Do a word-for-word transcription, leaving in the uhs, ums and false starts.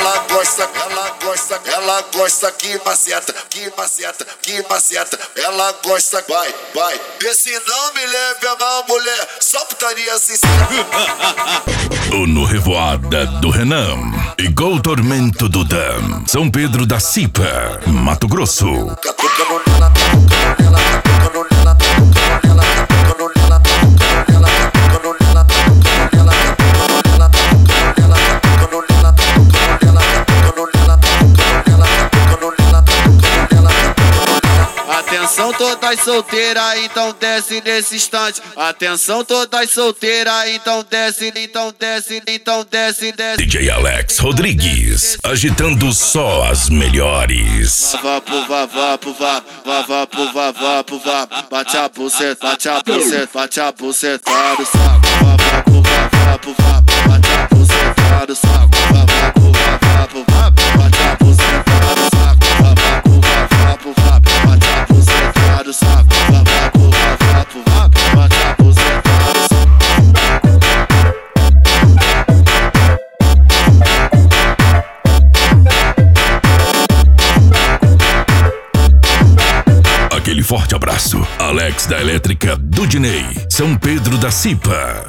ela gosta, ela gosta, ela gosta que maceta, que maceta, que maceta, ela gosta, vai, vai. Esse não me leve a mal, mulher, só putaria sincera. O No Revoada do Renan, igual o Tormento do Dan, São Pedro da Cipa, Mato Grosso. Atenção todas solteiras, então desce nesse instante. Atenção todas solteiras, então desce, então desce, então desce, desce. D J Alex Rodrigues, agitando só as melhores. Vá pro vá, vá pro vá, vá, vá pro vá, vá pro vá. Bate a buceta, bate a buceta, bate a buceta do saco. Vá, vá pro vá, vá pro vá, bate a buceta do saco. Vá, vá pro vá, vá pro vá, bate a buceta do saco. Vá, vá pro vá, vá pro vá, bate a buceta do saco. Vá, vá pro vá, vá pro vá, bate a buceta do saco. Aquele forte abraço. Alex da Elétrica Dudinei, São Pedro da Cipa.